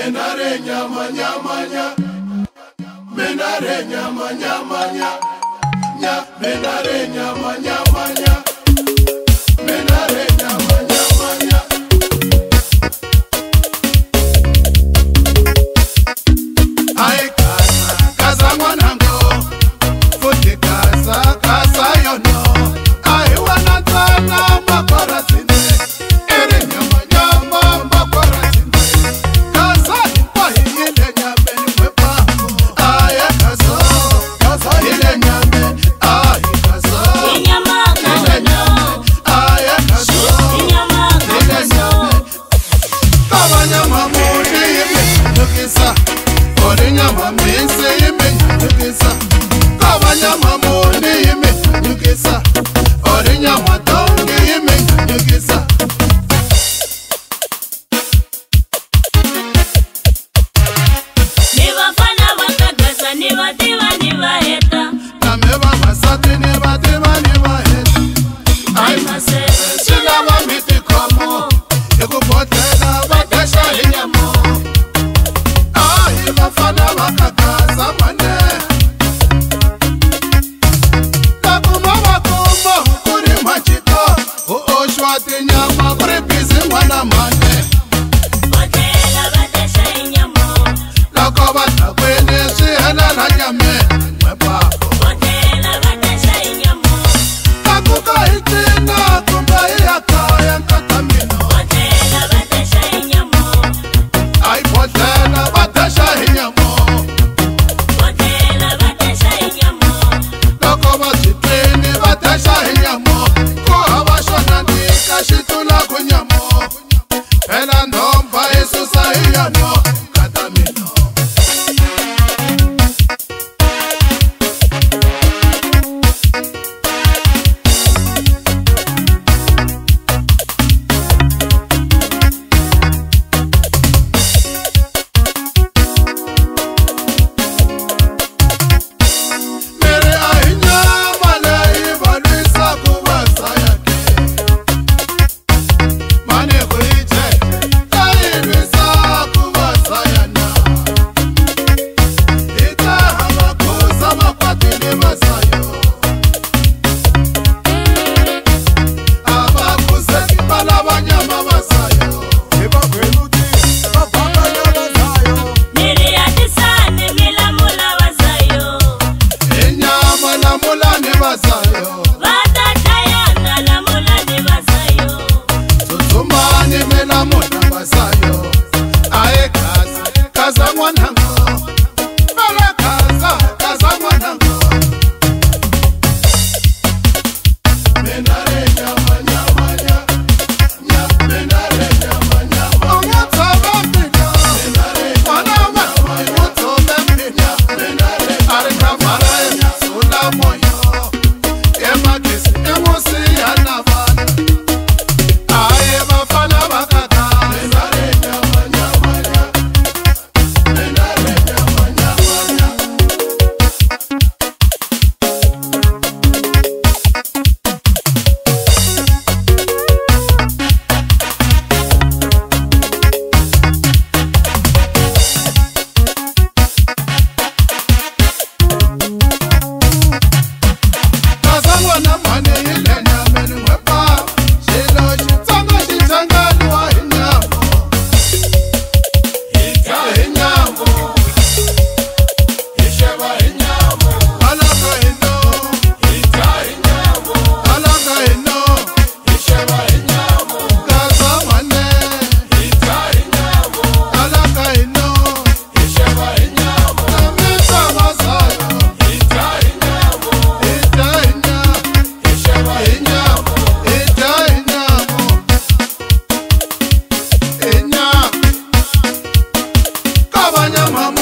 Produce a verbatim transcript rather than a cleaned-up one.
Menare nyama nyama nya, menare nyama nyama nya, nya menare nyama nyama nya, menare nyama nyama nya. Ai casa casa mwanangu, futi casa casa yono, ai wana tana makora zine, ere nyama nyama makora zine, casa ipa ile nyame mwepa, ai casa casa ile nyame, ai casa nyama ile nyame, ai casa nyama ile nyame, kama nyama mudi ime nukisa. Ori nyama mese ime nukisa, kama nyama moni ime nukisa, ori nyama tongi ime nukisa. Niva fana wakagasa, niva diva niva heta, Na meva masati niva diva niva heta. ai mase, Sila wa miti komo, eku potela watesha inyamo. Ai mafana wakakasa mwane, kakuma wakumbo kuri machiko, uoshwati nyama kuri pisi mwana mane. hotela batesha inyamo, Lako bata kwene shihana na nyame mwepapo. hotela batesha inyamo, Kakuka itina kumba iyaka ya nkatamino. hotela batesha inyamo, Aipotela batasha hinyamo. hotela batesha inyamo, Lako batitwini batasha hinyamo. Koha bashona nika shitula kunyamo. Ela nomba isusa hiyano katamino. Mere ahinya malai balisa kubasa yake. Mane kuiche kaibisa kubasa yana. Ita hamakuza makwatini masayo. Abakuze kibala banyama masayo. Iba kwenuti babaka nyamazayo. niri atisane milamula wazayo, Inyama na mulani masayo. batatayana lamula ni wazayo, Tutumani mela muna masayo. Ae kaza kaza mwanangu. Mela kaza kaza mwanangu. Menare nyama nyama nya, nya menare nyama nyama. Onyataba mpina. Menare mwanama utobe mpina. Menare arekavara ya sula moyo. Emakisi emusi anavana. Aye bafana bakaka. Menare nyama nyama nya, menare nyama nyama nya. Kazangwa na mane ile nyame ni mwepa. Shilo shitanga shitangani wa hinyamo. Ita hinyamo. Isheba hinyamo. Alaka hino. Ita hinyamo. Alaka hino. Isheba hinyamo. Kaza mane. Ita hinyamo. Alaka hino. Isheba hinyamo. Namita masayo. Ita hinyamo. Ita hinyamo. Isheba hinyamo. Ita hinyamo. Inyamo. Kabanyama